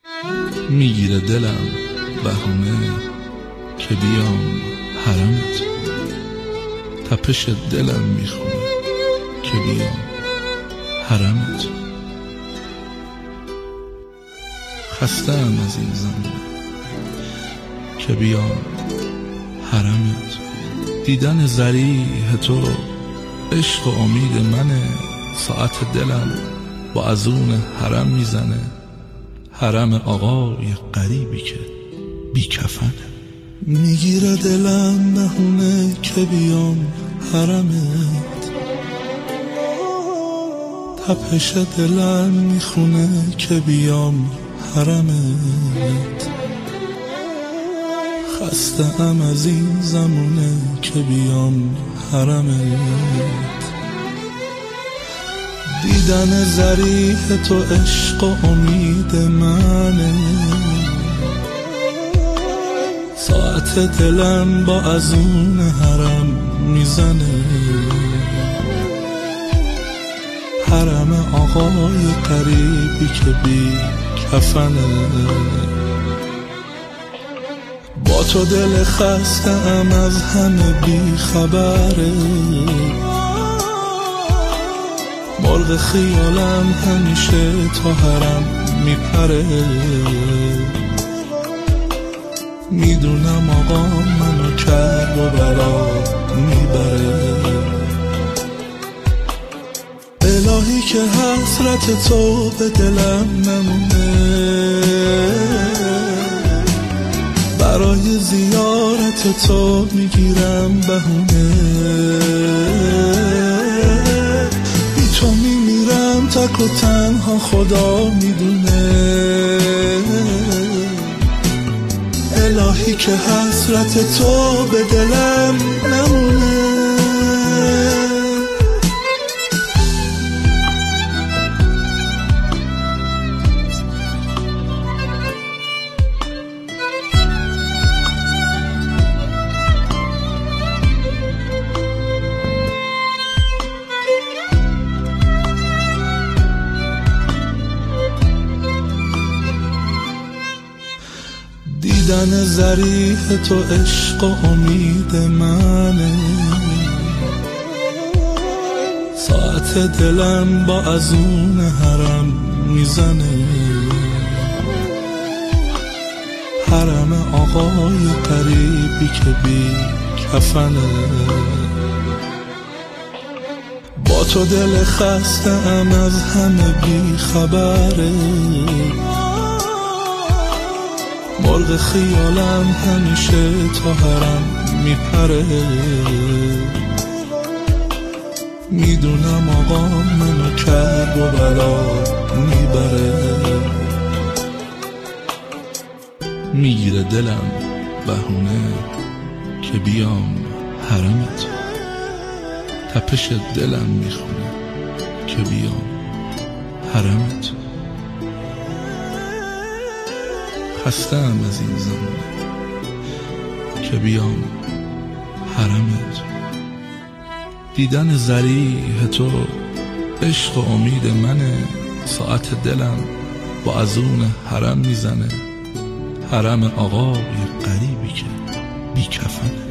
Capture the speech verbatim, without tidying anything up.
میگیره دلم بهونه که بیام حرمت، تپش دلم میخونه که بیام حرمت. خسته‌ام از این زمونه که بیام حرمت. دیدن ذریح تو عشق و امید منه، ساعت دلم با اذون حرم میزنه. حرم آقای غریبی که بی کفنه. میگیره دلم بهونه که بیام حرمت، تپش دلم میخونه که بیام حرمت. خسته‌ام از این زمونه که بیام حرمت. دیدن ذریح تو عشق و امید منه، ساعت دلم با اذون حرم میزنه. حرم آقای غریبی که بی کفنه. با تو دل خسته‌ام از همه بی خبره، مرغ خیالم همیشه تا حرم میپره. میدونم آقا منو کرد و بلا میبره. الهی که حسرت تو به دلم نمونه، برای زیارت تو میگیرم بهونه. بی تو میمیرم تک و تنها، خدا میدونه. الهی که حسرت تو به دلم نمونه. دیدن ذریح تو عشق و امید منه، ساعت دلم با اذون حرم میزنه. حرم آقای غریبی که بی کفنه. با تو دل خسته‌ام از همه بی خبره، مرغ خیالم همیشه تا حرم میپره. میدونم آقا منو کرد و بلا میبره. میگیره دلم بهونه که بیام حرمت، تپش دلم میخونه که بیام حرمت. خسته‌ام از این زمونه که بیام حرمت. دیدن ذریح تو عشق و امید منه، ساعت دلم با اذون حرم میزنه. حرم آقای غریبی که بی کفنه.